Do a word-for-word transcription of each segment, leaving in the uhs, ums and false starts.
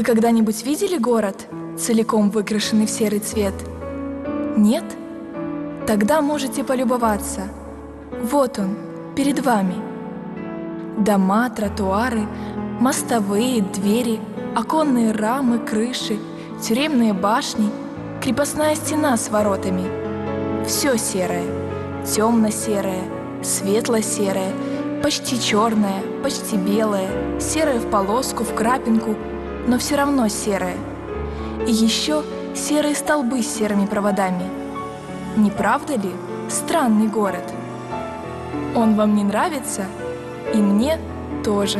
Вы когда-нибудь видели город, целиком выкрашенный в серый цвет? Нет? Тогда можете полюбоваться. Вот он, перед вами. Дома, тротуары, мостовые, двери, оконные рамы, крыши, тюремные башни, крепостная стена с воротами. Все серое, темно-серое, светло-серое, почти черное, почти белое, серое в полоску, в крапинку, но все равно серое. И еще серые столбы с серыми проводами. Не правда ли? Странный город. Он вам не нравится? И мне тоже.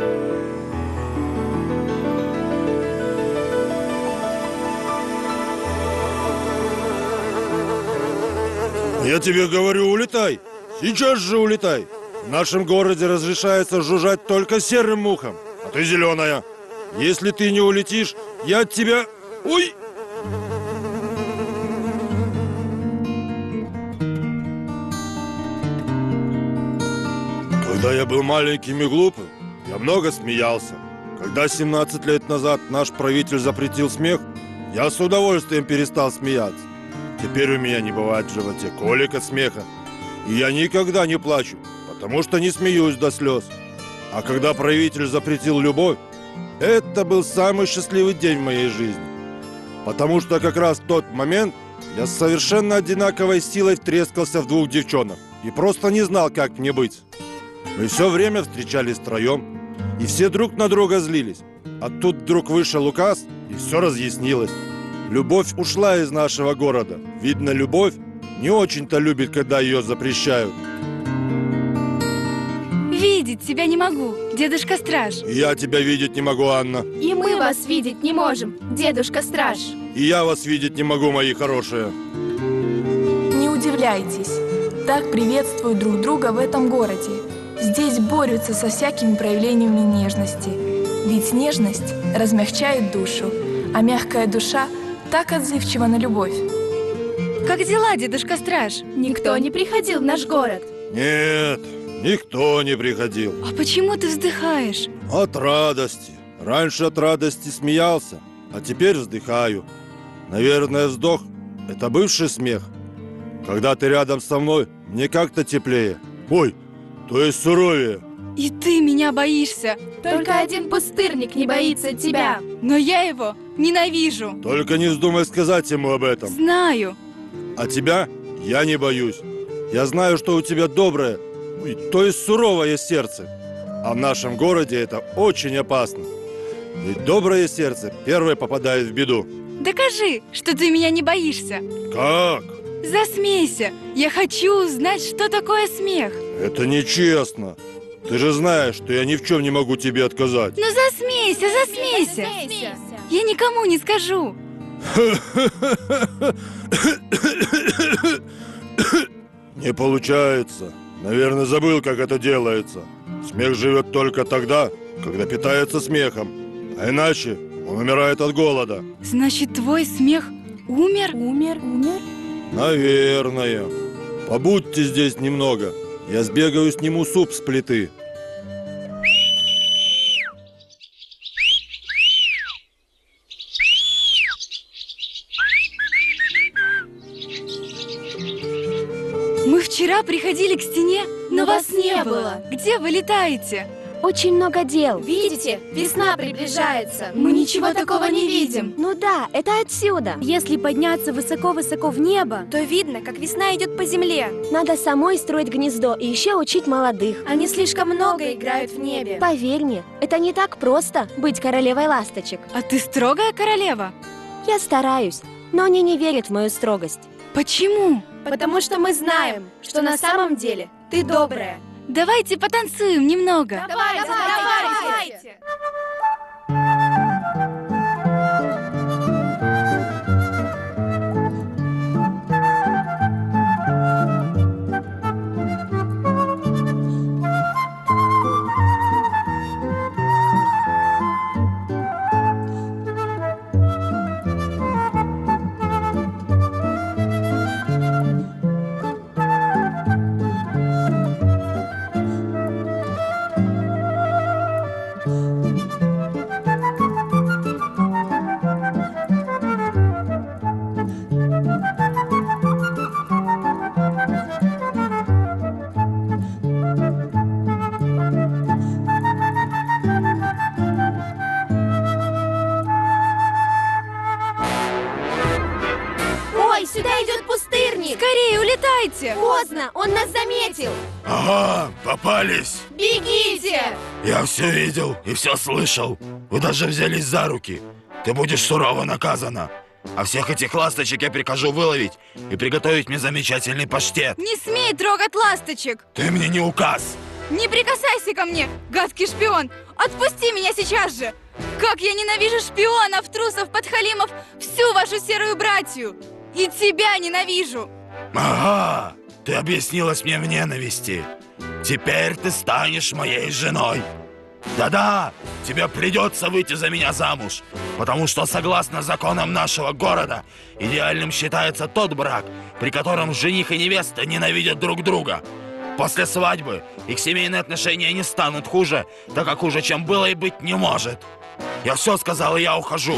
Я тебе говорю, улетай. Сейчас же улетай. В нашем городе разрешается жужжать только серым мухам, а ты зеленая. Если ты не улетишь, я от тебя... Ой! Когда я был маленьким и глупым, я много смеялся. Когда семнадцать лет назад наш правитель запретил смех, я с удовольствием перестал смеяться. Теперь у меня не бывает в животе колик от смеха. И я никогда не плачу, потому что не смеюсь до слез. А когда правитель запретил любовь, это был самый счастливый день в моей жизни. Потому что как раз в тот момент я с совершенно одинаковой силой втрескался в двух девчонок и просто не знал, как мне быть. Мы все время встречались втроем, и все друг на друга злились. А тут вдруг вышел указ, и все разъяснилось. Любовь ушла из нашего города. Видно, любовь не очень-то любит, когда ее запрещают. Видеть тебя не могу, дедушка Страж. И я тебя видеть не могу, Анна. И мы вас видеть не можем, дедушка Страж. И я вас видеть не могу, мои хорошие. Не удивляйтесь. Так приветствуют друг друга в этом городе. Здесь борются со всякими проявлениями нежности. Ведь нежность размягчает душу, а мягкая душа так отзывчива на любовь. Как дела, дедушка Страж? Никто не приходил в наш город. Нет, никто не приходил. А почему ты вздыхаешь? От радости. Раньше от радости смеялся, а теперь вздыхаю. Наверное, вздох – это бывший смех. Когда ты рядом со мной, мне как-то теплее. Ой, то есть суровее. И ты меня боишься. Только один пустырник не боится тебя. Но я его ненавижу. Только не вздумай сказать ему об этом. Знаю. А тебя я не боюсь. Я знаю, что у тебя доброе, то есть суровое сердце. А в нашем городе это очень опасно. Ведь доброе сердце первое попадает в беду. Докажи, что ты меня не боишься. Как? Засмейся. Я хочу узнать, что такое смех. Это нечестно. Ты же знаешь, что я ни в чем не могу тебе отказать. Ну засмейся, засмейся. Засмейся. Я никому не скажу. Не получается. Наверное, забыл, как это делается. Смех живет только тогда, когда питается смехом. А иначе он умирает от голода. Значит, твой смех умер? Умер, умер? Наверное. Побудьте здесь немного. Я сбегаю, сниму суп с плиты. Мы вчера приходили к стене, Но вас не было. Где вы летаете? Очень много дел. Видите, весна приближается. Мы ничего такого не видим. Ну да, это отсюда. Если подняться высоко-высоко в небо, То видно, как весна идет по земле. надо самой строить гнездо и еще учить молодых. Они слишком много играют в небе. Поверь мне, это не так просто быть королевой ласточек. А ты строгая королева? Я стараюсь, но они не верят в мою строгость. Почему? Потому что мы знаем, что на самом деле ты добрая. Давайте потанцуем немного. Давайте, давайте. Thank you. Скорее, улетайте! Поздно, он нас заметил. Ага, попались. Бегите! Я все видел и все слышал. Вы даже взялись за руки. Ты будешь сурово наказана. А всех этих ласточек я прикажу выловить и приготовить мне замечательный паштет. Не смей трогать ласточек! Ты мне не указ. Не прикасайся ко мне, гадкий шпион! Отпусти меня сейчас же! Как я ненавижу шпионов, трусов, подхалимов, всю вашу серую братью! И тебя ненавижу! Ага, ты объяснилась мне в ненависти. Теперь ты станешь моей женой. Да-да, тебе придется выйти за меня замуж, потому что, согласно законам нашего города, идеальным считается тот брак, при котором жених и невеста ненавидят друг друга. После свадьбы их семейные отношения не станут хуже, так как хуже, чем было, и быть не может. Я все сказал, и я ухожу.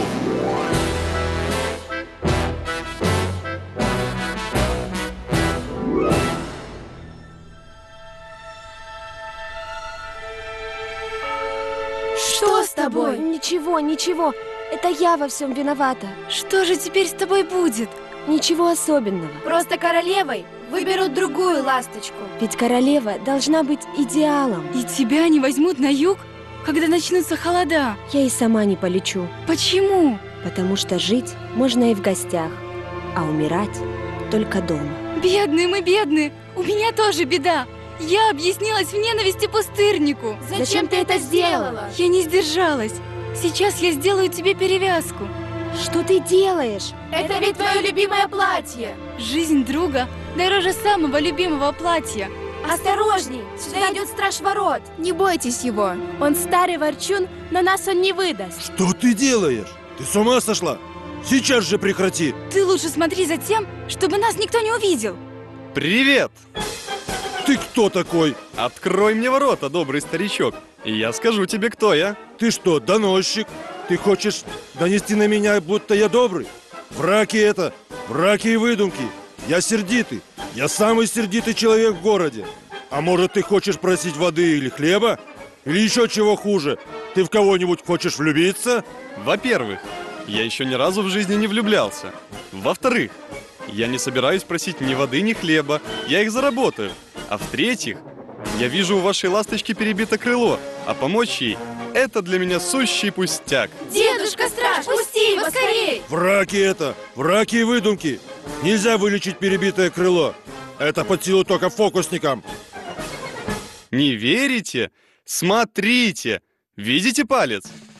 Что с тобой? Ничего, ничего. Это я во всем виновата. Что же теперь с тобой будет? Ничего особенного. Просто королевой выберут другую ласточку. Ведь королева должна быть идеалом. И тебя не возьмут на юг, когда начнутся холода? Я и сама не полечу, Почему? потому что жить можно и в гостях, а умирать только дома. Бедные мы, бедные! У меня тоже беда! Я объяснилась в ненависти пустырнику! Зачем ты это сделала? Я не сдержалась! Сейчас я сделаю тебе перевязку! Что ты делаешь? Это ведь твое любимое платье. Жизнь друга дороже самого любимого платья! Осторожней, сюда идет страж ворот. Не бойтесь его. Он старый ворчун, но нас он не выдаст. Что ты делаешь? Ты с ума сошла? Сейчас же прекрати! Ты лучше смотри за тем, чтобы нас никто не увидел! Привет! Ты кто такой? Открой мне ворота, добрый старичок, и я скажу тебе, кто я. Ты что, доносчик? Ты хочешь донести на меня, будто я добрый? Враки это, враки и выдумки. Я сердитый. Я самый сердитый человек в городе. А может, ты хочешь просить воды или хлеба? Или еще чего хуже? Ты в кого-нибудь хочешь влюбиться? Во-первых, я еще ни разу в жизни не влюблялся. Во-вторых, я не собираюсь просить ни воды, ни хлеба. Я их заработаю. А в-третьих, я вижу у вашей ласточки перебито крыло, а помочь ей – это для меня сущий пустяк. Дедушка страж, пусти его скорей! Враки это, враки и выдумки. Нельзя вылечить перебитое крыло. Это под силу только фокусникам. Не верите? Смотрите! Видите палец?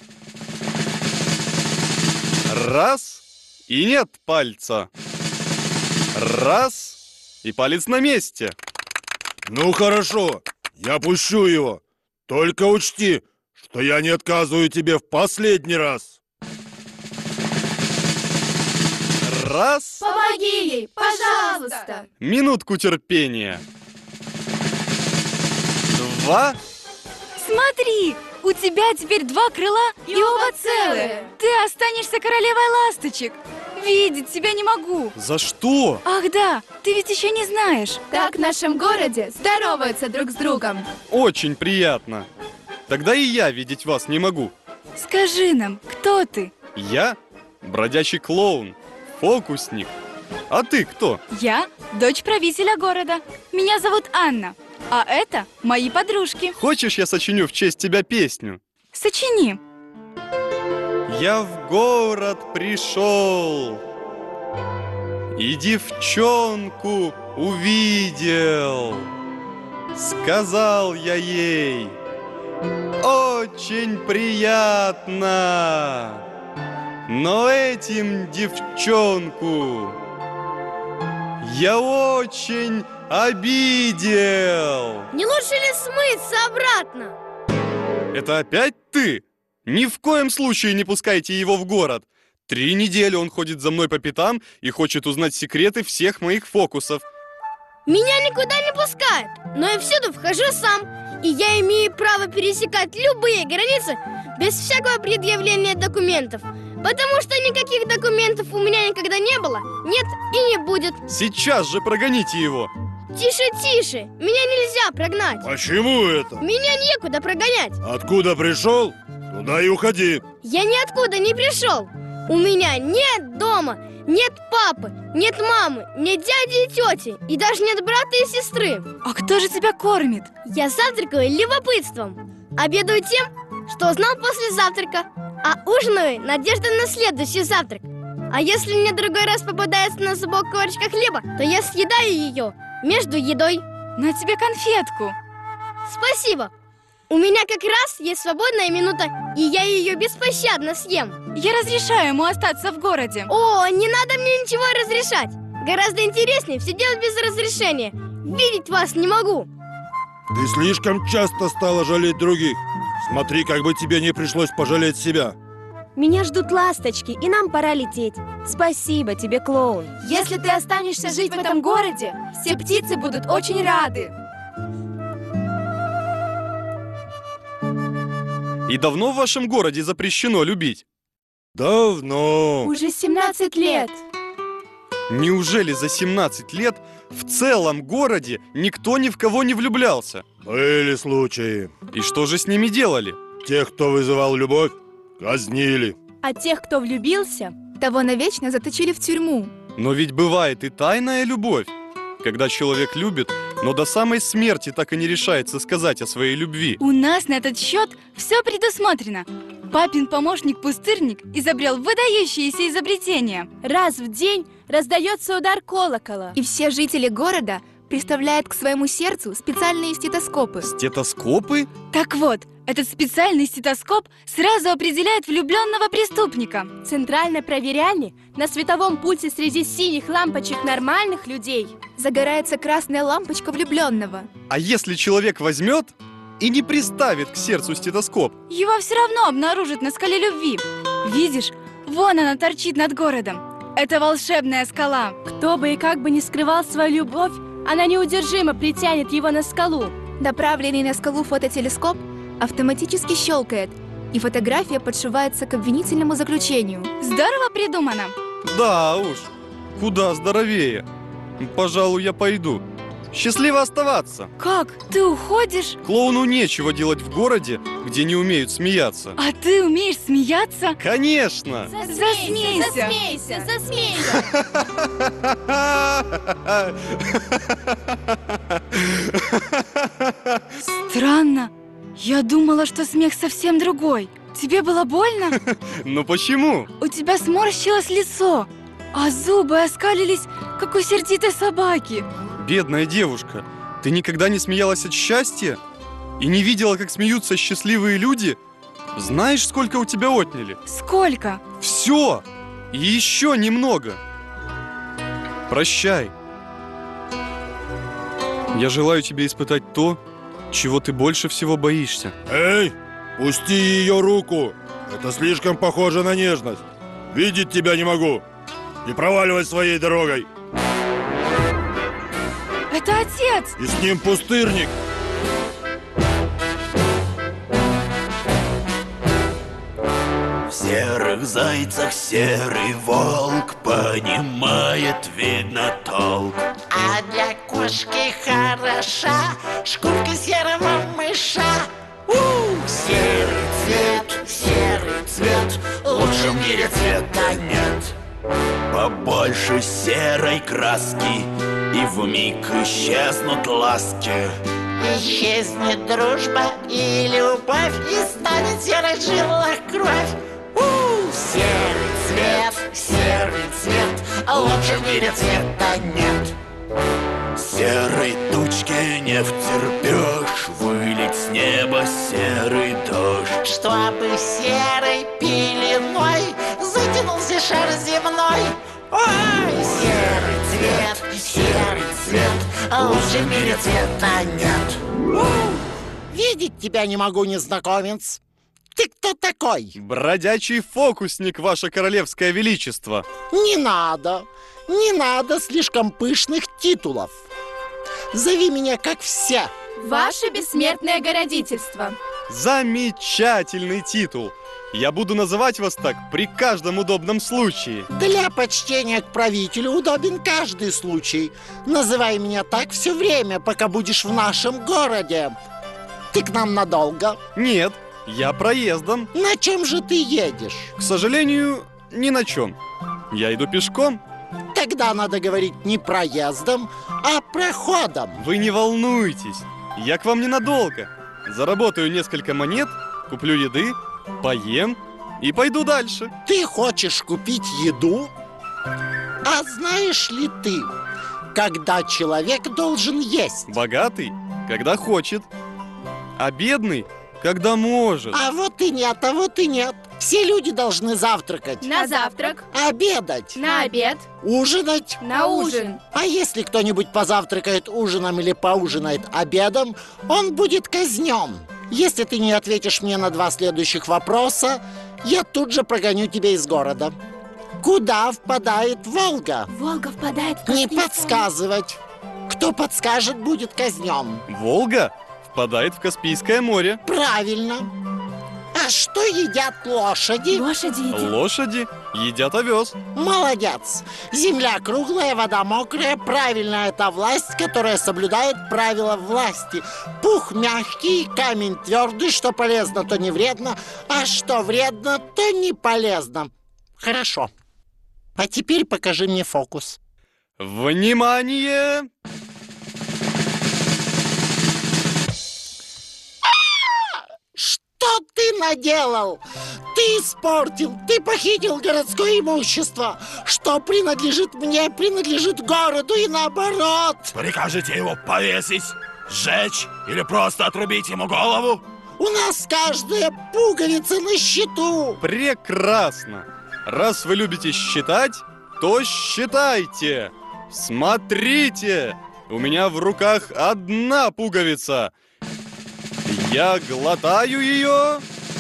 Раз – и нет пальца. Раз – и палец на месте. Ну хорошо, я пущу его. Только учти, что я не отказываю тебе в последний раз. Раз. Помоги ей, пожалуйста! Минутку терпения. Два. Смотри! У тебя теперь два крыла и, И оба оба целые! целые. Ты останешься королевой ласточек! Видеть тебя не могу! За что? Ах да, ты ведь еще не знаешь! Так в нашем городе здороваются друг с другом. Очень приятно. Тогда и я видеть вас не могу. Скажи нам, кто ты? Я бродячий клоун, фокусник. А ты кто? Я дочь правителя города. Меня зовут Анна. А это мои подружки. Хочешь, я сочиню в честь тебя песню? Сочини. Я в город пришел и девчонку увидел. Сказал я ей: очень приятно, но этим девчонку я очень обидел. Не лучше ли смыться обратно? Это опять ты? Ни в коем случае не пускайте его в город. Три недели он ходит за мной по пятам и хочет узнать секреты всех моих фокусов. Меня никуда не пускают, но я всюду вхожу сам. И я имею право пересекать любые границы без всякого предъявления документов. Потому что никаких документов у меня никогда не было, нет и не будет. Сейчас же прогоните его. Тише, тише, меня нельзя прогнать. Почему это? Меня некуда прогонять. Откуда пришел, туда и уходи. Я ниоткуда не пришел. У меня нет дома, нет папы, нет мамы, нет дяди и тети, и даже нет брата и сестры. А кто же тебя кормит? Я завтракаю любопытством, обедаю тем, что узнал после завтрака, а ужинаю надеждой на следующий завтрак. А если мне другой раз попадается на зубок корочка хлеба, то я съедаю ее между едой. На тебе конфетку. Спасибо. У меня как раз есть свободная минута, и я ее беспощадно съем. Я разрешаю ему остаться в городе. О, не надо мне ничего разрешать. Гораздо интереснее все делать без разрешения. Видеть вас не могу. Ты слишком часто стала жалеть других. Смотри, как бы тебе не пришлось пожалеть себя. Меня ждут ласточки, и нам пора лететь. Спасибо тебе, клоун. Если ты останешься жить в этом городе, все птицы будут очень рады. И давно в вашем городе запрещено любить? Давно. Уже семнадцать лет. Неужели за семнадцать лет в целом городе никто ни в кого не влюблялся? Были случаи. И что же с ними делали? Тех, кто вызывал любовь, казнили. А тех, кто влюбился, Того навечно заточили в тюрьму. Но ведь бывает и тайная любовь, когда человек любит, но до самой смерти так и не решается сказать о своей любви. У нас на этот счет все предусмотрено. Папин помощник-пустырник изобрел выдающиеся изобретения. раз в день раздается удар колокола. И все жители города приставляют к своему сердцу специальные стетоскопы. Стетоскопы? Так вот, этот специальный стетоскоп сразу определяет влюбленного преступника. Центрально проверяли на световом пульсе среди синих лампочек нормальных людей. Загорается красная лампочка влюбленного. А если человек возьмет и не приставит к сердцу стетоскоп? Его все равно обнаружат на скале любви. Видишь, вон она торчит над городом. Это волшебная скала. Кто бы и как бы ни скрывал свою любовь, она неудержимо притянет его на скалу. Направленный на скалу фототелескоп автоматически щелкает, и фотография подшивается к обвинительному заключению. Здорово придумано. Да уж, куда здоровее. Пожалуй, я пойду. Счастливо оставаться. Как? Ты уходишь? Клоуну нечего делать в городе, где не умеют смеяться. А ты умеешь смеяться? Конечно! Засмейся! Засмейся, засмейся. Странно. Я думала, что смех совсем другой. Тебе было больно? Но почему? У тебя сморщилось лицо, а зубы оскалились, как у сердитой собаки. Бедная девушка, ты никогда не смеялась от счастья? И не видела, как смеются счастливые люди? Знаешь, сколько у тебя отняли? Сколько? Все! И еще немного. Прощай. Я желаю тебе испытать то, чего ты больше всего боишься. Эй, пусти ее руку. Это слишком похоже на нежность. Видеть тебя не могу. Не проваливай своей дорогой. Это отец! И с ним пустырник. В серых зайцах серый волк понимает, видно, толк. А для кошки хороша шкурка серого мыша. У, серый цвет, серый цвет, лучше в мире цвета нет. Побольше серой краски, и вмиг исчезнут ласки. Исчезнет дружба и любовь, и станет в серых жилах кровь. У, серый цвет, серый цвет, лучше в мире цвета нет. Серой тучке не втерпешь, вылить с неба серый дождь. Чтобы серой пеленой затянулся шар земной. Ой, серый цвет, серый цвет, лучше в мире цвета нет. У, видеть тебя не могу, незнакомец. Ты кто такой? Бродячий фокусник, ваше королевское величество. Не надо, не надо слишком пышных титулов. Зови меня как все. Ваше бессмертное городительство. Замечательный титул. Я буду называть вас так при каждом удобном случае. Для почтения к правителю удобен каждый случай. Называй меня так все время, пока будешь в нашем городе. Ты к нам надолго? Нет, я проездом. На чем же ты едешь? К сожалению, ни на чем. Я иду пешком. Тогда надо говорить не проездом, а проходом. Вы не волнуйтесь, я к вам ненадолго. Заработаю несколько монет, куплю еды, поем и пойду дальше. Ты хочешь купить еду? А знаешь ли ты, когда человек должен есть? Богатый, когда хочет, а бедный, когда может. А вот и нет, а вот и нет. Все люди должны завтракать, На завтрак, обедать, на обед, ужинать. на ужин. А если кто-нибудь позавтракает ужином или поужинает обедом, он будет казнен. Если ты не ответишь мне на два следующих вопроса, я тут же прогоню тебя из города. Куда впадает Волга? Волга впадает в Не Каспийское- подсказывать. Кто подскажет, будет казнен. Волга впадает в Каспийское море. Правильно. А что едят лошади? Лошади едят. Лошади едят овес. Молодец. Земля круглая, вода мокрая. Правильно, это власть, которая соблюдает правила власти. Пух мягкий, камень твердый. Что полезно, то не вредно. А что вредно, то не полезно. Хорошо. А теперь покажи мне фокус. Внимание! Что ты наделал? Ты испортил, ты похитил городское имущество. Что принадлежит мне, принадлежит городу и наоборот. Прикажете его повесить, сжечь или просто отрубить ему голову? У нас каждая пуговица на счету. Прекрасно! Раз вы любите считать, то считайте! Смотрите! У меня в руках одна пуговица. Я глотаю ее.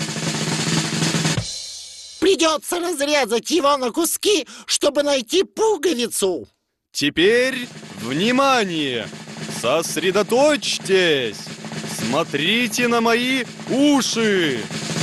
Придется разрезать его на куски, чтобы найти пуговицу. Теперь внимание! Сосредоточьтесь! Смотрите на мои уши!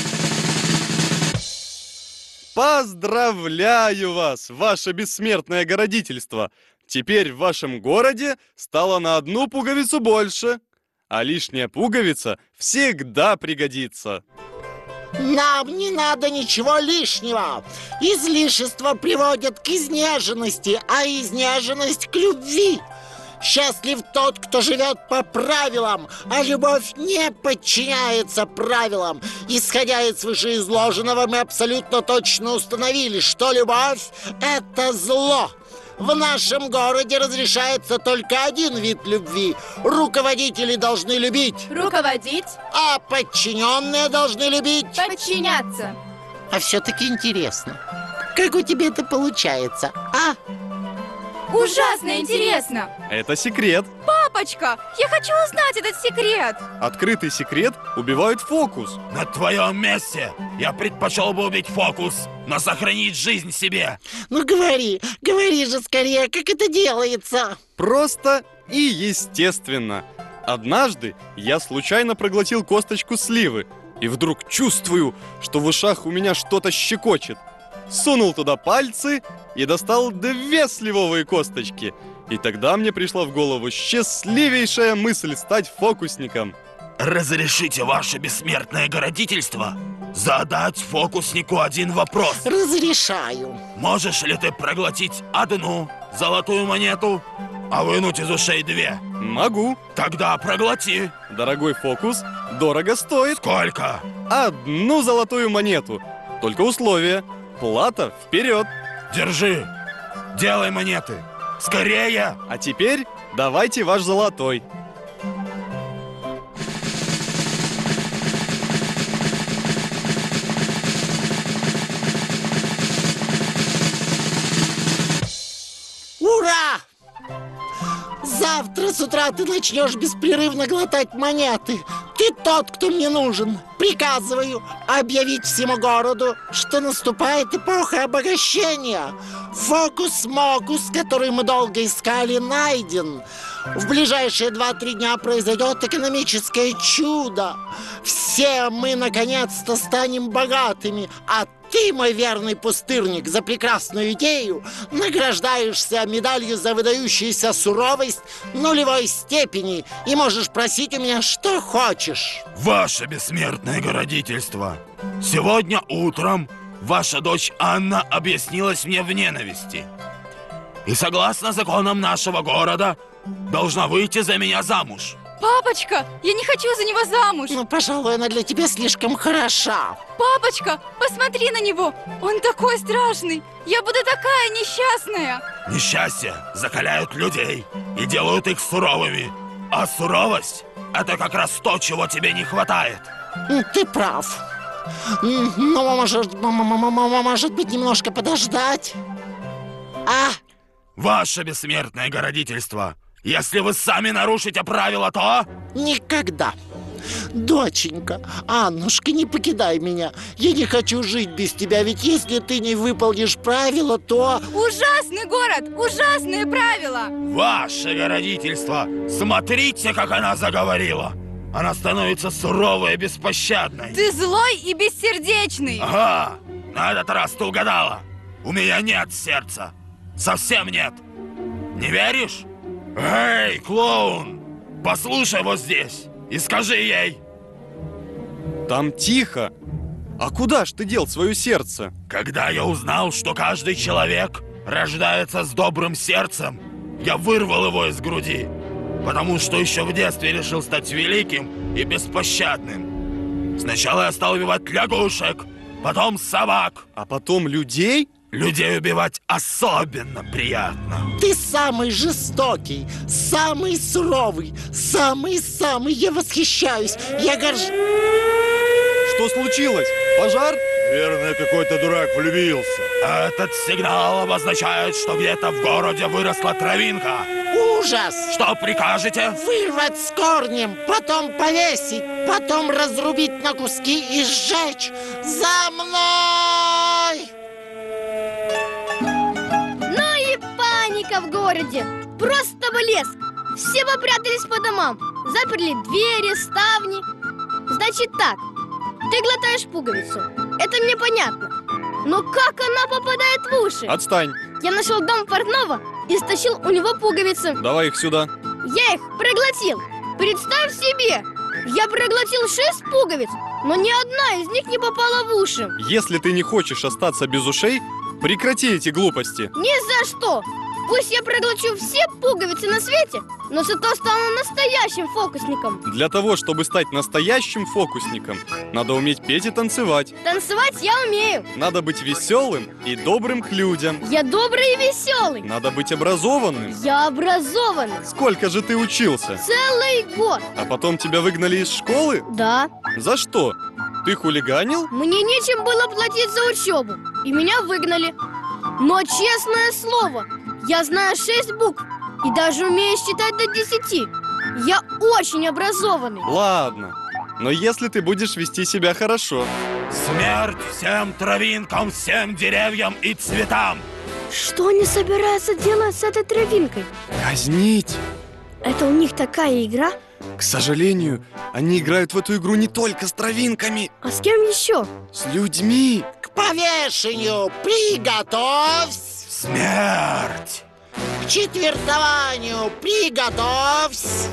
Поздравляю вас, ваше бессмертное городительство! Теперь в вашем городе стало на одну пуговицу больше, а лишняя пуговица всегда пригодится. Нам не надо ничего лишнего. Излишества приводят к изнеженности, а изнеженность к любви. Счастлив тот, кто живет по правилам, а любовь не подчиняется правилам. Исходя из вышеизложенного, мы абсолютно точно установили, что любовь – это зло. В нашем городе разрешается только один вид любви. Руководители должны любить, Руководить, а подчиненные должны любить. подчиняться. А все-таки интересно, как у тебя это получается, а? Ужасно интересно! Это секрет. Папочка, я хочу узнать этот секрет! Открытый секрет убивает фокус. На твоем месте я предпочел бы убить фокус, но сохранить жизнь себе. Ну говори, говори же скорее, как это делается. Просто и естественно. Однажды я случайно проглотил косточку сливы, и вдруг чувствую, что в ушах у меня что-то щекочет. Сунул туда пальцы и достал две сливовые косточки. И тогда мне пришла в голову счастливейшая мысль стать фокусником. Разрешите ваше бессмертное городительство задать фокуснику один вопрос. Разрешаю. Можешь ли ты проглотить одну золотую монету, а вынуть из ушей две? Могу. Тогда проглоти. Дорогой фокус дорого стоит. Сколько? Одну золотую монету. Только условие. Плата вперед. Держи. Делай монеты. Скорее. А теперь давайте ваш золотой. Ура! Завтра с утра ты начнешь беспрерывно глотать монеты. Ты тот, кто мне нужен. Приказываю объявить всему городу, что наступает эпоха обогащения. Фокус-мокус, который мы долго искали, найден. В ближайшие два-три дня произойдет экономическое чудо. Все мы наконец-то станем богатыми, а ты, мой верный пустырник, за прекрасную идею награждаешься медалью за выдающуюся суровость нулевой степени и можешь просить у меня, что хочешь. Ваше бессмертное городительство, сегодня утром ваша дочь Анна объяснилась мне в ненависти. И согласно законам нашего города, должна выйти за меня замуж. Папочка, я не хочу за него замуж. Ну, пожалуй, она для тебя слишком хороша. Папочка, посмотри на него. Он такой страшный. Я буду такая несчастная. Несчастья закаляют людей и делают их суровыми. А суровость – это как раз то, чего тебе не хватает. Ты прав. Но может, может быть, немножко подождать? А? Ваше бессмертное городительство. Если вы сами нарушите правила, то... Никогда. Доченька, Аннушка, не покидай меня. Я не хочу жить без тебя, ведь если ты не выполнишь правила, то... Ужасный город, ужасные правила. Ваше городительство, смотрите, как она заговорила. Она становится суровой и беспощадной. Ты злой и бессердечный. Ага, на этот раз ты угадала. У меня нет сердца. Совсем нет. Не веришь? Эй, клоун, послушай вот здесь и скажи ей. Там тихо. А куда ж ты дел свое сердце? Когда я узнал, что каждый человек рождается с добрым сердцем, я вырвал его из груди, потому что еще в детстве решил стать великим и беспощадным. Сначала я стал убивать лягушек, потом собак, а потом людей? Людей убивать особенно приятно. Ты самый жестокий, самый суровый, самый-самый. Я восхищаюсь, я горжусь. Что случилось? Пожар? Наверное, какой-то дурак влюбился. Этот сигнал обозначает, что где-то в городе выросла травинка. Ужас! Что прикажете? Вырвать с корнем, потом повесить, потом разрубить на куски и сжечь. За мной! В городе просто блеск. Все попрятались по домам, заперли двери, ставни. Значит так, ты глотаешь пуговицу. Это мне понятно. Но как она попадает в уши? Отстань. Я нашел дом портного и стащил у него пуговицы. Давай их сюда. Я их проглотил. Представь себе, я проглотил шесть пуговиц, но ни одна из них не попала в уши. Если ты не хочешь остаться без ушей, прекрати эти глупости. Ни за что. Пусть я проглочу все пуговицы на свете, но зато стану настоящим фокусником. Для того, чтобы стать настоящим фокусником, надо уметь петь и танцевать. Танцевать я умею. Надо быть веселым и добрым к людям. Я добрый и веселый. Надо быть образованным. Я образованный. Сколько же ты учился? Целый год. А потом тебя выгнали из школы? Да. За что? Ты хулиганил? Мне нечем было платить за учебу, и меня выгнали. Но, честное слово, я знаю шесть букв и даже умею считать до десяти. Я очень образованный. Ладно, но если ты будешь вести себя хорошо. Смерть всем травинкам, всем деревьям и цветам. Что они собираются делать с этой травинкой? Казнить. Это у них такая игра? К сожалению, они играют в эту игру не только с травинками. А с кем еще? С людьми. К повешению приготовься. Смерть! К четвертованию приготовься!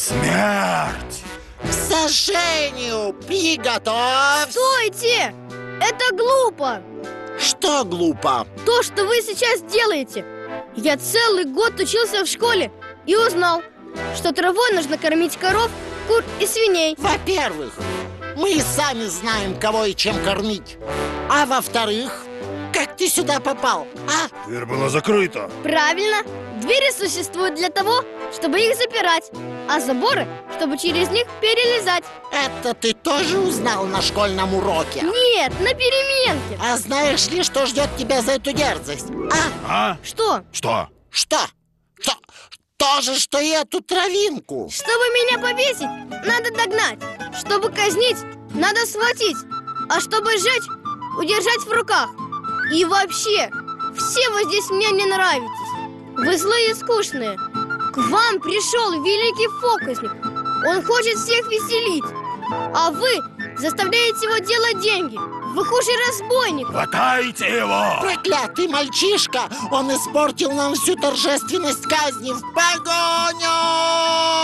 Смерть! К сожжению приготовься! Стойте! Это глупо! Что глупо? То, что вы сейчас делаете. Я целый год учился в школе и узнал, что травой нужно кормить коров, кур и свиней. Во-первых, мы и сами знаем, кого и чем кормить. А во-вторых, как ты сюда попал, а? Дверь была закрыта. Правильно. Двери существуют для того, чтобы их запирать, а заборы, чтобы через них перелезать. Это ты тоже узнал на школьном уроке? Нет, на переменке. А знаешь ли, что ждет тебя за эту дерзость? А? А? Что? Что? Что? Что? То же, что и эту травинку. Чтобы меня повесить, надо догнать. Чтобы казнить, надо схватить. А чтобы сжечь, удержать в руках. И вообще, все вы здесь мне не нравитесь. Вы злые и скучные. К вам пришел великий фокусник. Он хочет всех веселить. А вы заставляете его делать деньги. Вы хуже разбойника. Хватайте его! Проклятый мальчишка! Он испортил нам всю торжественность казни. В погоню!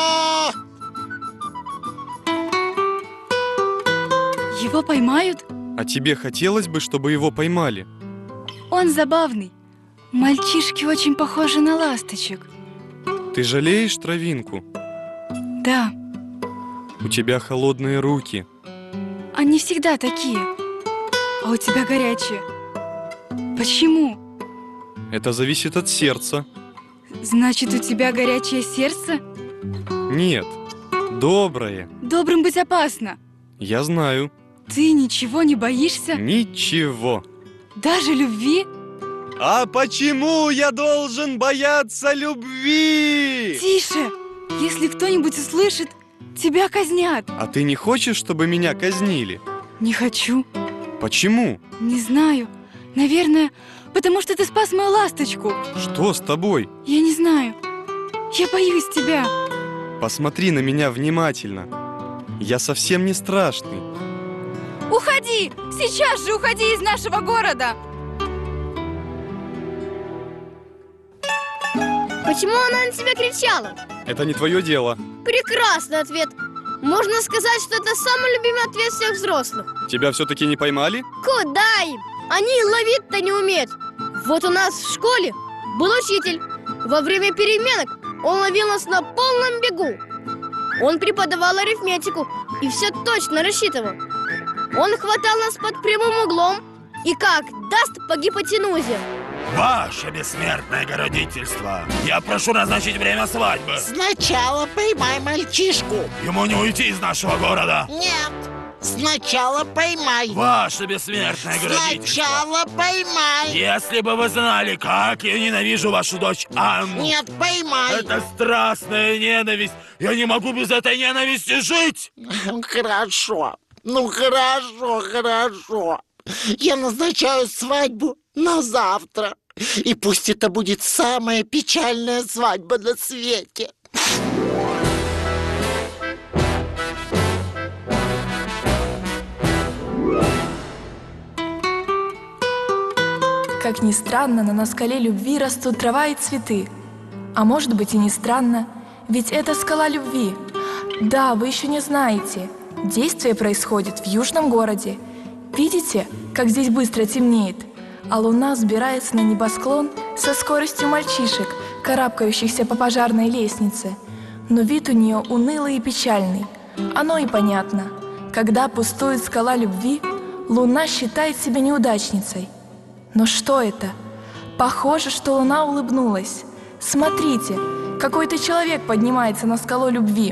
Его поймают? А тебе хотелось бы, чтобы его поймали? Он забавный. Мальчишки очень похожи на ласточек. Ты жалеешь травинку? Да, У тебя холодные руки. они всегда такие. А у тебя горячие. Почему? Это зависит от сердца. Значит, у тебя горячее сердце? Нет, доброе. Добрым быть опасно. Я знаю. Ты ничего не боишься? Ничего. Даже любви? А почему я должен бояться любви? Тише! Если кто-нибудь услышит, тебя казнят. А ты не хочешь, чтобы меня казнили? Не хочу. Почему? Не знаю. Наверное, потому что ты спас мою ласточку. Что с тобой? Я не знаю. Я боюсь тебя. Посмотри на меня внимательно. Я совсем не страшный. Уходи! Сейчас же уходи из нашего города! Почему она на тебя кричала? Это не твое дело. Прекрасный ответ. Можно сказать, что это самый любимый ответ всех взрослых. Тебя все-таки не поймали? Куда им? Они ловить-то не умеют. Вот у нас в школе был учитель. Во время переменок он ловил нас на полном бегу. Он преподавал арифметику и все точно рассчитывал. Он хватал нас под прямым углом и как даст по гипотенузе. Ваше бессмертное городительство, я прошу назначить время свадьбы. Сначала поймай мальчишку. Ему не уйти из нашего города. Нет, сначала поймай. Ваше бессмертное городительство. Сначала поймай. Если бы вы знали, как я ненавижу вашу дочь Анну. Нет, поймай. Это страстная ненависть. Я не могу без этой ненависти жить. Хорошо. Ну хорошо, хорошо. Я назначаю свадьбу на завтра. И пусть это будет самая печальная свадьба на свете. Как ни странно, но на скале любви растут трава и цветы. А может быть и не странно, ведь это скала любви. Да, вы еще не знаете. Действие происходит в южном городе. Видите, как здесь быстро темнеет? А луна взбирается на небосклон со скоростью мальчишек, карабкающихся по пожарной лестнице. Но вид у нее унылый и печальный. Оно и понятно. Когда пустует скала любви, луна считает себя неудачницей. Но что это? Похоже, что луна улыбнулась. Смотрите, какой-то человек поднимается на скалу любви.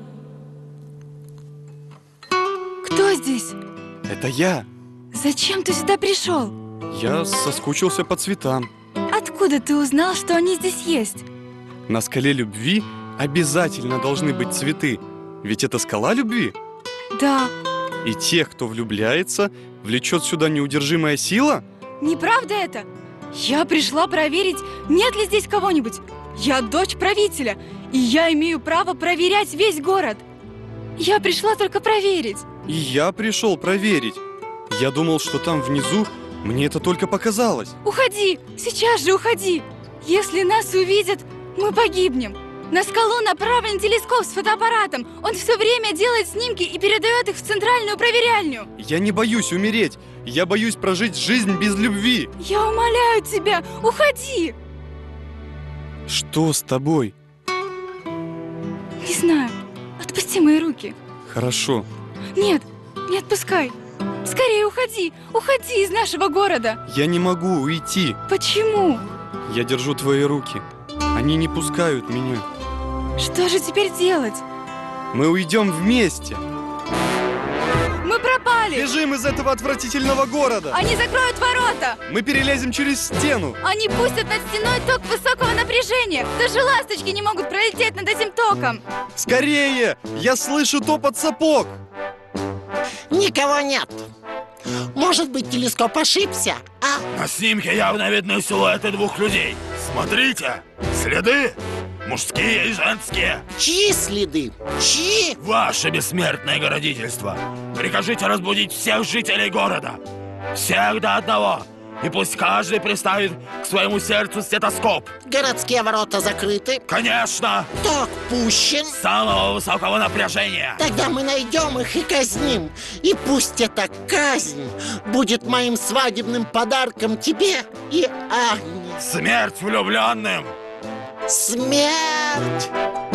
Кто здесь? Это я. Зачем ты сюда пришел? Я соскучился по цветам. Откуда ты узнал, что они здесь есть? На скале любви обязательно должны быть цветы. Ведь это скала любви. Да. И тех, кто влюбляется, влечет сюда неудержимая сила? Неправда это? Я пришла проверить, нет ли здесь кого-нибудь. Я дочь правителя, и я имею право проверять весь город. Я пришла только проверить. И я пришел проверить. Я думал, что там внизу мне это только показалось. Уходи! Сейчас же уходи! Если нас увидят, мы погибнем. На скалу направлен телескоп с фотоаппаратом. Он все время делает снимки и передает их в центральную проверяльню. Я не боюсь умереть. Я боюсь прожить жизнь без любви. Я умоляю тебя, уходи! Что с тобой? Не знаю. Отпусти мои руки. Хорошо. Нет, не отпускай. Скорее уходи, уходи из нашего города. Я не могу уйти. Почему? Я держу твои руки. Они не пускают меня. Что же теперь делать? Мы уйдем вместе. Мы пропали! Бежим из этого отвратительного города. Они закроют ворота! Мы перелезем через стену. Они пустят над стеной ток высокого напряжения. Даже ласточки не могут пролететь над этим током. Скорее! Я слышу топот сапог. Никого нет. Может быть, телескоп ошибся, а? На снимке явно видны силуэты двух людей. Смотрите, следы мужские и женские. Чьи следы? Чьи? Ваше бессмертное городительство. Прикажите разбудить всех жителей города. Всех до одного. И пусть каждый приставит к своему сердцу стетоскоп. Городские ворота закрыты. Конечно! Ток пущен. С самого высокого напряжения. Тогда мы найдем их и казним. И пусть эта казнь будет моим свадебным подарком тебе и Анне. Смерть влюбленным! Смерть!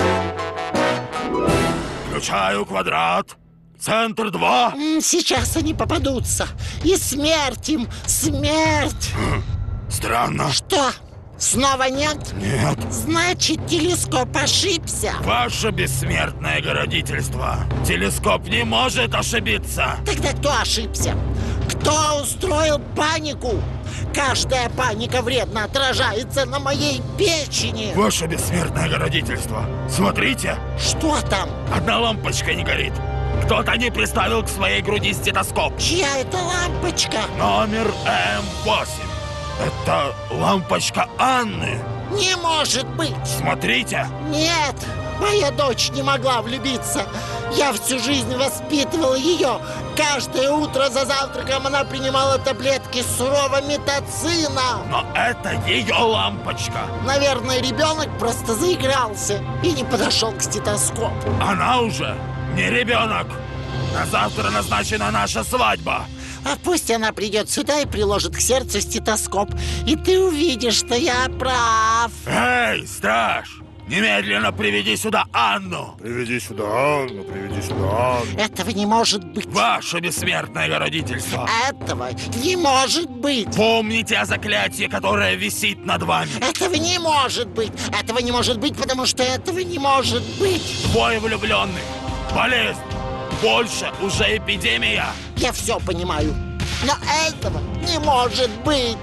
Включаю квадрат. Центр два. Сейчас они попадутся. И смерть им, смерть. Странно. Что? Снова нет? Нет. Значит, телескоп ошибся. Ваше бессмертное городительство. Телескоп не может ошибиться. Тогда кто ошибся? Кто устроил панику? Каждая паника вредно отражается на моей печени. Ваше бессмертное городительство. Смотрите. Что там? Одна лампочка не горит. Кто-то не приставил к своей груди стетоскоп. Чья это лампочка? Номер М восемь. Это лампочка Анны. Не может быть. Смотрите. Нет, моя дочь не могла влюбиться. Я всю жизнь воспитывал ее. Каждое утро за завтраком она принимала таблетки сурового метоцина. Но это ее лампочка. Наверное, ребенок просто заигрался и не подошел к стетоскопу. Она уже не ребенок. На завтра назначена наша свадьба. А пусть она придет сюда и приложит к сердцу стетоскоп. И ты увидишь, что я прав. Эй, страж! Немедленно приведи сюда Анну! Приведи сюда Анну, приведи сюда Анну. Этого не может быть. Ваше бессмертное городительство. Этого не может быть. Помните о заклятии, которое висит над вами. Этого не может быть. Этого не может быть, потому что этого не может быть. Двое влюбленных. Болезнь. Больше уже эпидемия. Я все понимаю. Но этого не может быть.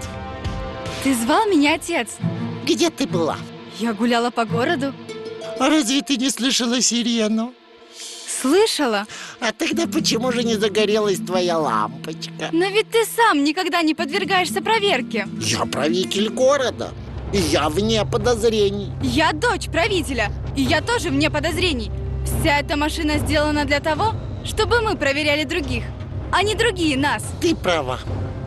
Ты звал меня, отец? Где ты была? Я гуляла по городу. А разве ты не слышала сирену? Слышала. А тогда почему же не загорелась твоя лампочка? Но ведь ты сам никогда не подвергаешься проверке. Я правитель города. И я вне подозрений. Я дочь правителя. И я тоже вне подозрений. Вся эта машина сделана для того, чтобы мы проверяли других, а не другие нас. Ты права.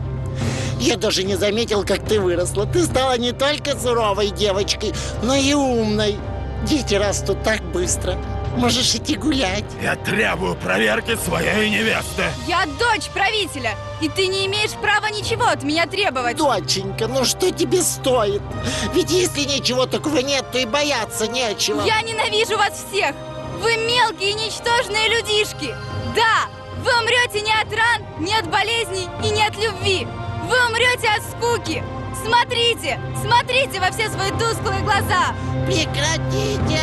Я даже не заметил, как ты выросла. Ты стала не только суровой девочкой, но и умной. Дети растут так быстро. Можешь идти гулять. Я требую проверки своей невесты. Я дочь правителя, и ты не имеешь права ничего от меня требовать. Доченька, ну что тебе стоит? Ведь если ничего такого нет, то и бояться нечего. Я ненавижу вас всех. Вы мелкие, ничтожные людишки. Да, вы умрете не от ран, не от болезней и не от любви. Вы умрете от скуки. Смотрите, смотрите во все свои тусклые глаза. Прекратите!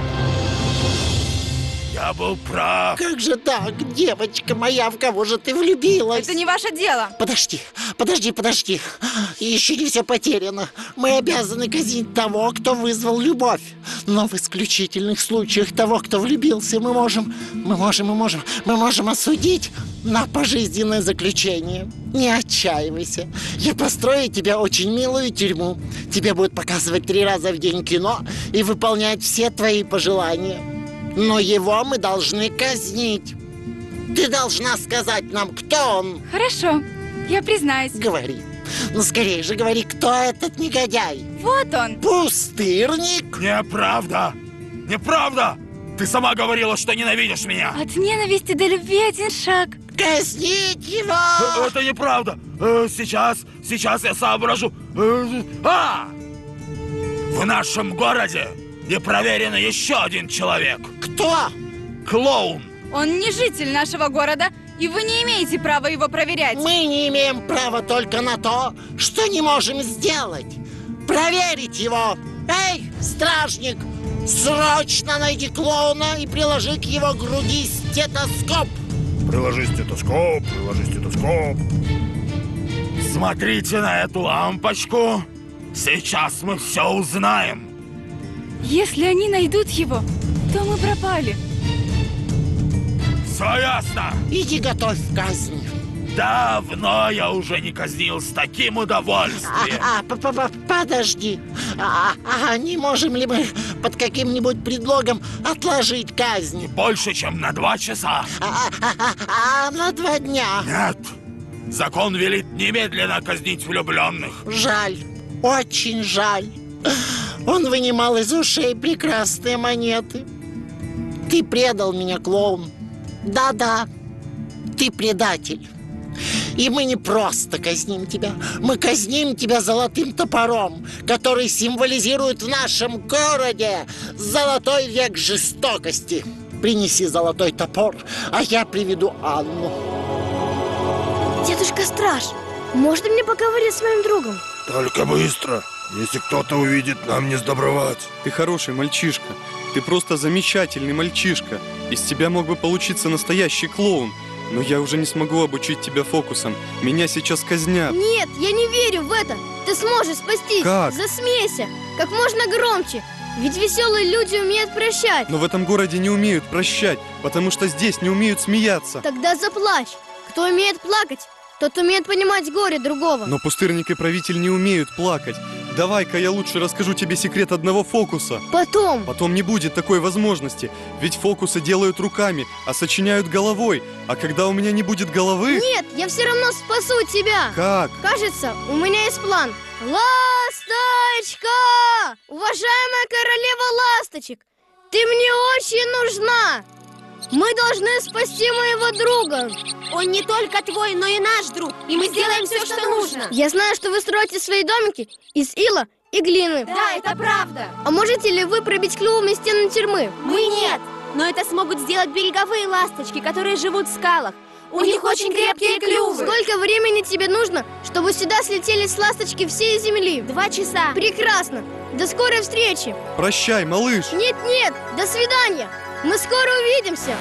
Я был прав. Как же так, девочка моя, в кого же ты влюбилась? Это не ваше дело. Подожди, подожди, подожди. Еще не все потеряно. Мы обязаны казнить того, кто вызвал любовь. Но в исключительных случаях того, кто влюбился, мы можем, мы можем, мы можем, мы можем осудить на пожизненное заключение. Не отчаивайся. Я построю тебе очень милую тюрьму. Тебе будут показывать три раза в день кино и выполнять все твои пожелания. Но его мы должны казнить. Ты должна сказать нам, кто он. Хорошо, я признаюсь. Говори. Ну, скорее же говори, кто этот негодяй. Вот он. Пустырник? Неправда. Неправда. Ты сама говорила, что ненавидишь меня. От ненависти до любви один шаг. Казнить его! Это неправда. Сейчас, сейчас я соображу. А! В нашем городе не проверен еще один человек. Кто? Клоун. Он не житель нашего города, и вы не имеете права его проверять. Мы не имеем права только на то, что не можем сделать. Проверить его. Эй, стражник, срочно найди клоуна и приложи к его груди стетоскоп. Приложи стетоскоп, приложи стетоскоп. Смотрите на эту лампочку. Сейчас мы все узнаем. Если они найдут его, то мы пропали. Все ясно. Иди готовь казнь. Давно я уже не казнил с таким удовольствием. А, а, подожди. А, а не можем ли мы под каким-нибудь предлогом отложить казнь? Больше, чем на два часа. А, а, а, а на два дня? Нет, Закон велит немедленно казнить влюбленных. Жаль, очень жаль. Он вынимал из ушей прекрасные монеты. Ты предал меня, клоун. Да-да, ты предатель. И мы не просто казним тебя. Мы казним тебя золотым топором, который символизирует в нашем городе золотой век жестокости. Принеси золотой топор, а я приведу Анну. Дедушка Страж, можно мне поговорить с моим другом? Только быстро. Если кто-то увидит, нам не сдобровать. Ты хороший мальчишка. Ты просто замечательный мальчишка. Из тебя мог бы получиться настоящий клоун. Но я уже не смогу обучить тебя фокусам. Меня сейчас казнят. Нет, я не верю в это. Ты сможешь спастись. Как? Засмейся, как можно громче. Ведь веселые люди умеют прощать. Но в этом городе не умеют прощать, потому что здесь не умеют смеяться. Тогда заплачь. Кто умеет плакать, тот умеет понимать горе другого. Но пустырник и правитель не умеют плакать. Давай-ка я лучше расскажу тебе секрет одного фокуса. Потом. Потом не будет такой возможности. Ведь фокусы делают руками, а сочиняют головой. А когда у меня не будет головы... Нет, я все равно спасу тебя. Как? Кажется, у меня есть план. Ласточка! Уважаемая королева ласточек, ты мне очень нужна. Мы должны спасти моего друга. Он не только твой, но и наш друг. И мы сделаем все, что нужно. Я знаю, что вы строите свои домики из ила и глины. Да, это правда. А можете ли вы пробить клювами стены тюрьмы? Мы нет. Но это смогут сделать береговые ласточки, которые живут в скалах. У них очень крепкие клювы. Сколько времени тебе нужно, чтобы сюда слетелись ласточки всей земли? Два часа. Прекрасно. До скорой встречи. Прощай, малыш. Нет-нет, до свидания. Мы скоро увидимся.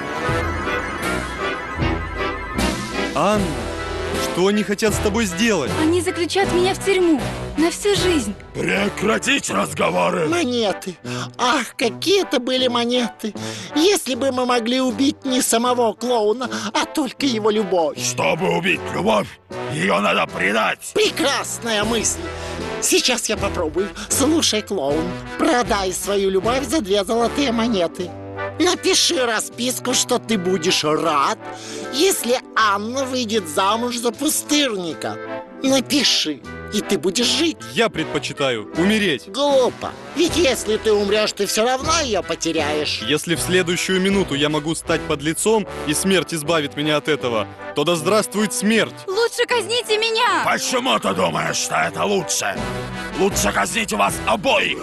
Анна, что они хотят с тобой сделать? Они заключат меня в тюрьму на всю жизнь. Прекратить разговоры. Монеты. Ах, какие это были монеты. Если бы мы могли убить не самого клоуна, а только его любовь. Чтобы убить любовь, ее надо предать. Прекрасная мысль. Сейчас я попробую. Слушай, клоун, продай свою любовь за две золотые монеты. Напиши расписку, что ты будешь рад, если Анна выйдет замуж за пустырника. Напиши, и ты будешь жить. Я предпочитаю умереть. Глупо. Ведь если ты умрешь, ты все равно ее потеряешь. Если в следующую минуту я могу стать подлецом, и смерть избавит меня от этого, то да здравствует смерть. Лучше казните меня. Почему ты думаешь, что это лучше? Лучше казнить вас обоих.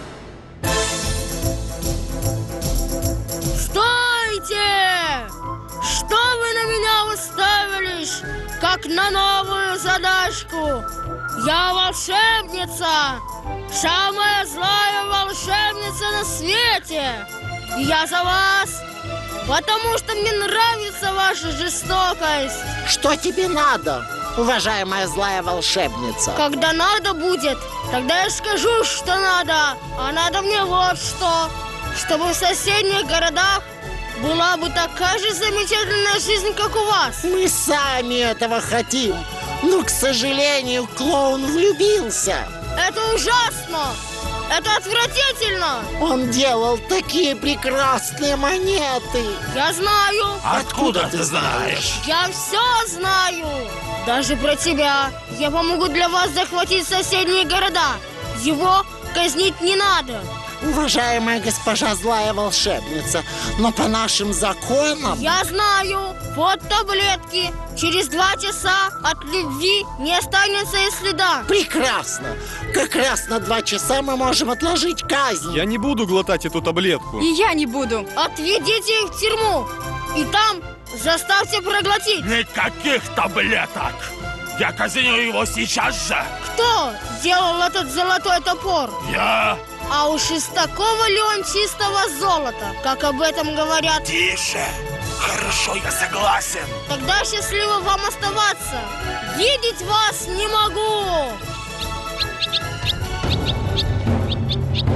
Стойте! Что вы на меня уставились, как на новую задачку? Я волшебница! Самая злая волшебница на свете! И я за вас, потому что мне нравится ваша жестокость. Что тебе надо, уважаемая злая волшебница? Когда надо будет, тогда я скажу, что надо. А надо мне вот что. Чтобы в соседних городах была бы такая же замечательная жизнь, как у вас. Мы сами этого хотим. Но, к сожалению, клоун влюбился. Это ужасно! Это отвратительно! Он делал такие прекрасные монеты. Я знаю. Откуда ты знаешь? Я все знаю. Даже про тебя. Я помогу для вас захватить соседние города. Его казнить не надо. Уважаемая госпожа злая волшебница, но по нашим законам... Я знаю. Вот таблетки. Через два часа от любви не останется и следа. Прекрасно. Как раз на два часа мы можем отложить казнь. Я не буду глотать эту таблетку. И я не буду. Отведите их в тюрьму. И там заставьте проглотить. Никаких таблеток. Я казню его сейчас же. Кто делал этот золотой топор? Я... А уж из такого ли он чистого золота, как об этом говорят? Тише. Хорошо, я согласен. Тогда счастливо вам оставаться. Видеть вас не могу.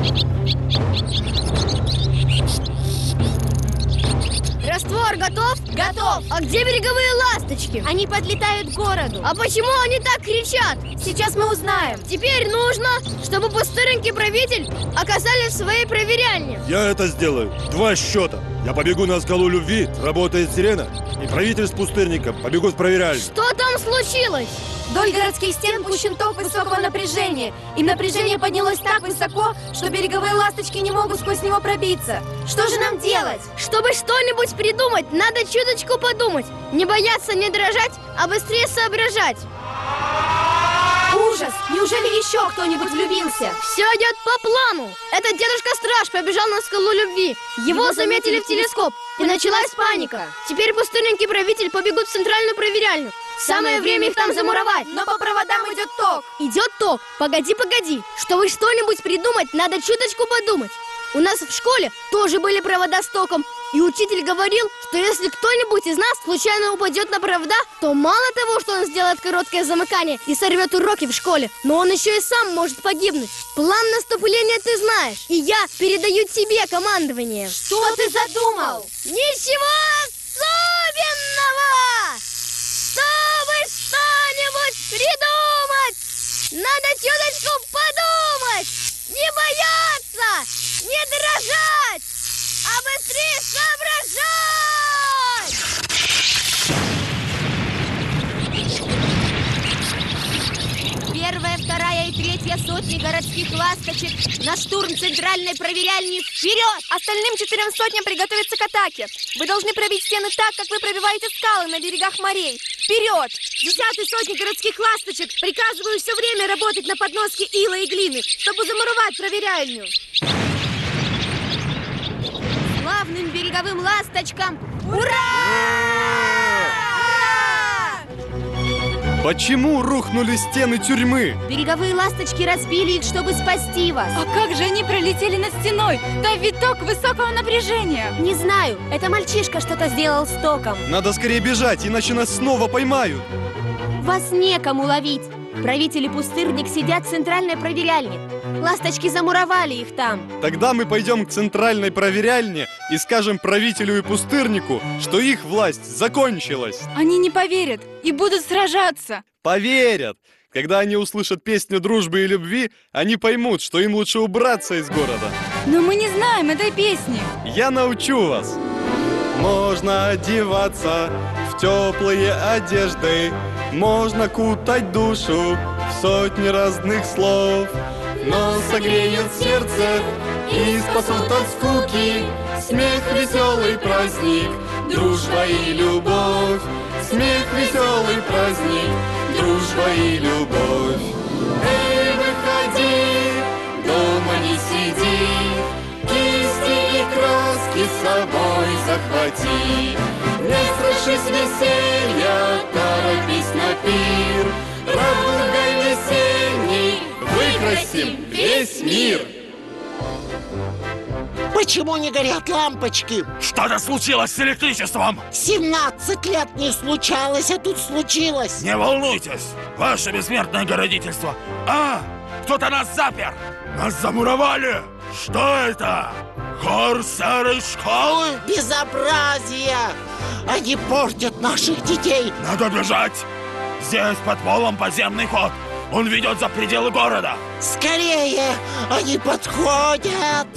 Раствор готов? Готов! А где береговые ласточки? Они подлетают к городу. А почему они так кричат? Сейчас мы узнаем. Теперь нужно, чтобы пустырник и правитель оказались в своей проверяльне. Я это сделаю. Два счета. Я побегу на скалу любви, работает сирена, и правитель с пустырником побегут в проверяльню. Что там случилось? Вдоль городских стен пущен ток высокого напряжения. И напряжение поднялось так высоко, что береговые ласточки не могут сквозь него пробиться. Что же нам делать? Чтобы что-нибудь придумать, надо чуточку подумать. Не бояться, не дрожать, а быстрее соображать. Ужас! Неужели еще кто-нибудь влюбился? Все идет по плану. Этот дедушка-страж побежал на скалу любви. Его заметили в телескоп, и началась паника. Теперь пустырник и правитель побегут в центральную проверяльню. Самое время их там замуровать. Но по проводам идет ток. Идет ток. Погоди, погоди. Чтобы что-нибудь придумать, надо чуточку подумать. У нас в школе тоже были провода с током. И учитель говорил, что если кто-нибудь из нас случайно упадет на провода, то мало того, что он сделает короткое замыкание и сорвет уроки в школе, но он еще и сам может погибнуть. План наступления ты знаешь, и я передаю тебе командование. Что ты задумал? Ничего особенного! Чтобы что-нибудь придумать, надо чуточку подумать, не бояться, не дрожать, а быстрее соображать! Первая, вторая и третья сотни городских ласточек на штурм центральной проверяльни вперед! Остальным четырем сотням приготовиться к атаке. Вы должны пробить стены так, как вы пробиваете скалы на берегах морей. Вперед! Десятой сотни городских ласточек приказываю все время работать на подноске ила и глины, чтобы замуровать проверяльню. Славным береговым ласточкам ура! Почему рухнули стены тюрьмы? Береговые ласточки разбили их, чтобы спасти вас. А как же они пролетели над стеной? Там виток высокого напряжения. Не знаю, это мальчишка что-то сделал с током. Надо скорее бежать, иначе нас снова поймают. Вас некому ловить. Правитель и пустырник сидят в центральной проверяльне. Ласточки замуровали их там. Тогда мы пойдем к центральной проверяльне и скажем правителю и пустырнику, что их власть закончилась. Они не поверят и будут сражаться. Поверят. Когда они услышат песню дружбы и любви, они поймут, что им лучше убраться из города. Но мы не знаем этой песни. Я научу вас. Можно одеваться в теплые одежды, можно кутать душу в сотни разных слов, но согреют сердце и спасут от скуки смех, веселый праздник, дружба и любовь. Смех, веселый праздник, дружба и любовь. Эй, выходи, дома не сиди, кисти и краски с собой захвати. Не страшись веселья, торопись на пир, радугой весенней выкрасим весь мир. Почему не горят лампочки? Что-то случилось с электричеством! семнадцать лет не случалось, а тут случилось. Не волнуйтесь, ваше бессмертное городительство. А, кто-то нас запер! Нас замуровали! Что это? Хор серой школы? Безобразие! Они портят наших детей. Надо бежать! Здесь под полом подземный ход. Он ведет за пределы города. Скорее! Они подходят!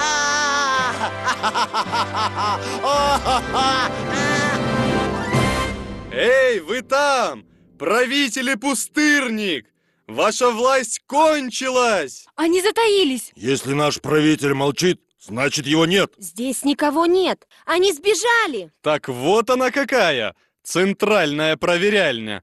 Эй, вы там! Правитель и пустырник! Ваша власть кончилась! Они затаились. Если наш правитель молчит, значит его нет. Здесь никого нет. Они сбежали. Так вот она какая! Центральная проверяльня.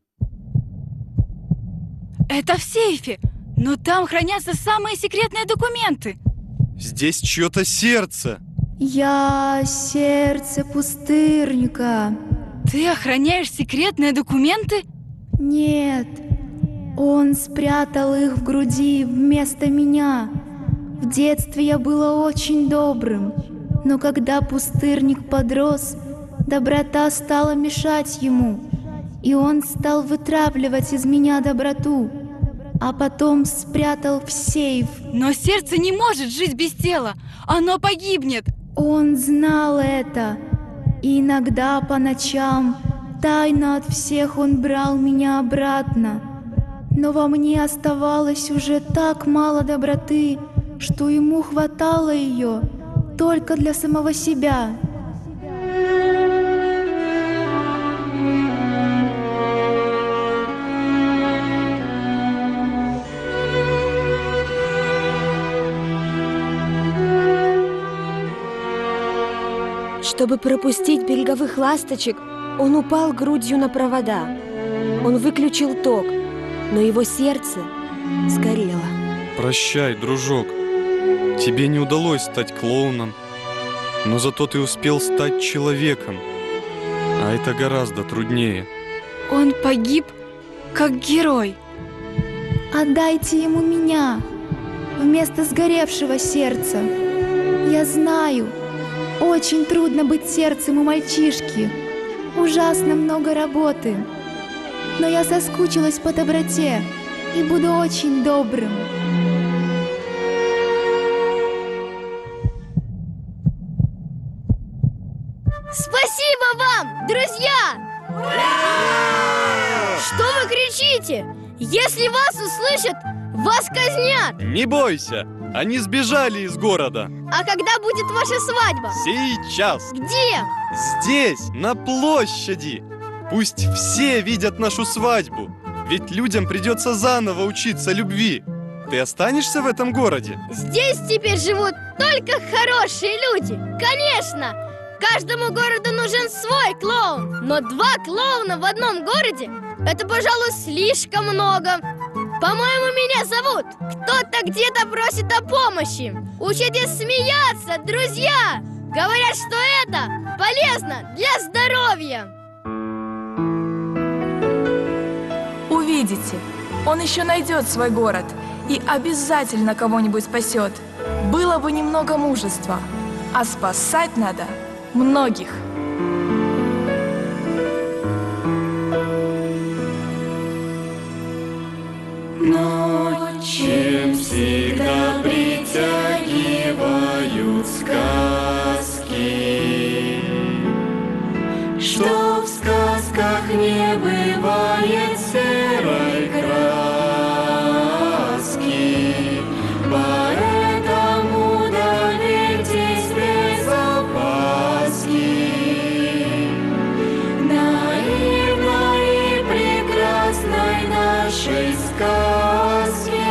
Это в сейфе. Но там хранятся самые секретные документы. Здесь чье-то сердце. Я сердце пустырника. Ты охраняешь секретные документы? Нет, он спрятал их в груди вместо меня. В детстве я была очень добрым, но когда пустырник подрос, доброта стала мешать ему, и он стал вытравливать из меня доброту, а потом спрятал в сейф. Но сердце не может жить без тела. Оно погибнет. Он знал это. И иногда по ночам тайно от всех он брал меня обратно. Но во мне оставалось уже так мало доброты, что ему хватало ее только для самого себя. Чтобы пропустить береговых ласточек, он упал грудью на провода. Он выключил ток, но его сердце сгорело. Прощай, дружок. Тебе не удалось стать клоуном, но зато ты успел стать человеком. А это гораздо труднее. Он погиб как герой. Отдайте ему меня вместо сгоревшего сердца. Я знаю, очень трудно быть сердцем у мальчишки. Ужасно много работы. Но я соскучилась по доброте и буду очень добрым. Спасибо вам, друзья! Что вы кричите? Если вас услышат, вас казнят! Не бойся, они сбежали из города. А когда будет ваша свадьба? Сейчас. Где? Здесь, на площади. Пусть все видят нашу свадьбу. Ведь людям придется заново учиться любви. Ты останешься в этом городе? Здесь теперь живут только хорошие люди. Конечно! Каждому городу нужен свой клоун. Но два клоуна в одном городе – это, пожалуй, слишком много. По-моему, меня зовут. Кто-то где-то просит о помощи. Учитесь смеяться, друзья! Говорят, что это полезно для здоровья. Увидите, он еще найдет свой город и обязательно кого-нибудь спасет. Было бы немного мужества, а спасать надо многих. Ночи всегда притягивают сказки, что в сказках не бывает серой краски. Поэтому доверьтесь без опаски наивной и прекрасной нашей сказке.